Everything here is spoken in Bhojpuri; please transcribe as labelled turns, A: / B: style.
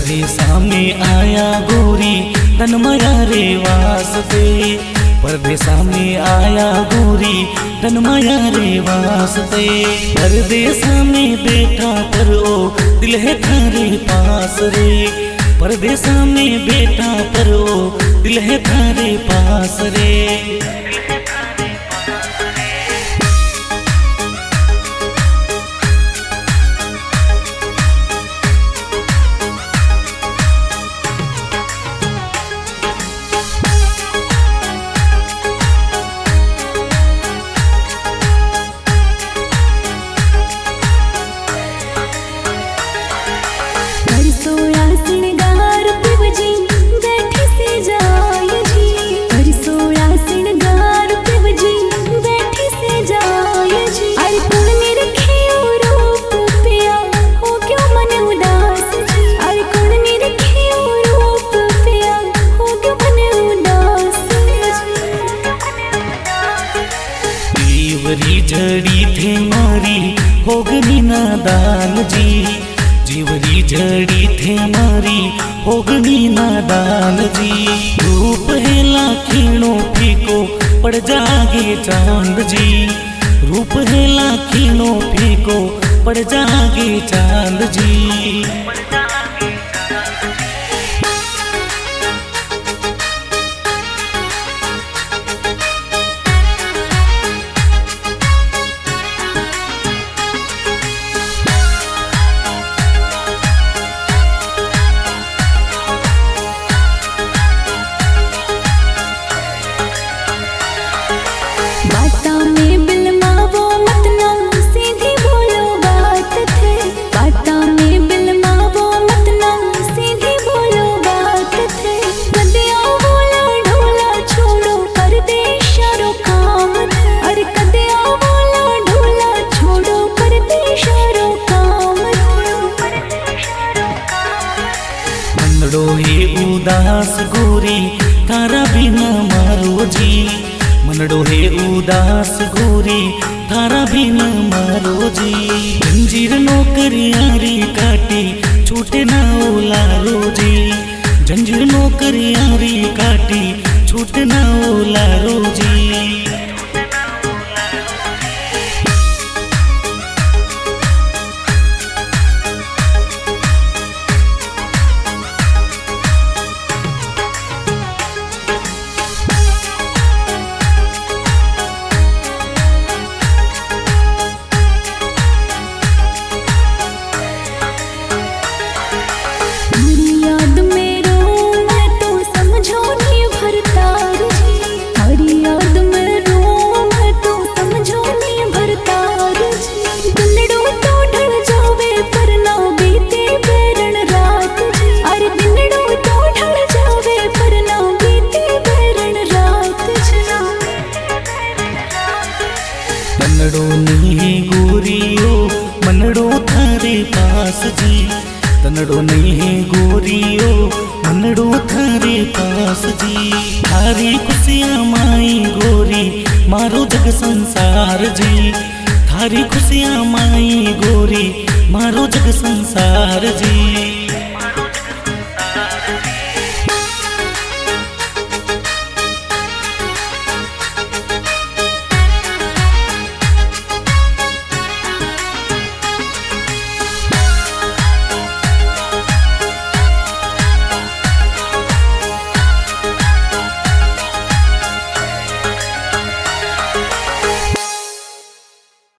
A: परदेसा में आया गोरी तन्मया रे वास्ते। परदेसा में आया गोरी तन्मया रे वास्ते। परदेसा में बेटा पर ओ दिल है थारे पास रे। परदेसा में बेटा पर ओ दिल है थारे पास रे। जीवरी झड़ी थे मारी होगनी नादान जी। जीवरी झड़ी थे मारी होगनी नादान जी। रूप है लाखीणों फीको पड़ जागे चांद जी। रूप है लाखीणों फीको पड़ जागे चांद जी। मनड़ो हे उदास गोरी थारा बिना मारो जी। मनड़ो हे उदास गोरी थारा बिना मारो जी। जंजीर नौकरियारी काटी छूटे ना ओलारो जी। जंजीर नौकरियारी काटी छूटे ना ओलारो जी। मनड़ो नहीं गोरियो मनड़ो थारे पास जी। तनड़ो नहीं गोरियो मनड़ो थारे पास जी। थारी खुशियाँ माई गोरी मारो जग संसार जी। थारी खुशियाँ माई गोरी मारो जग संसार जी।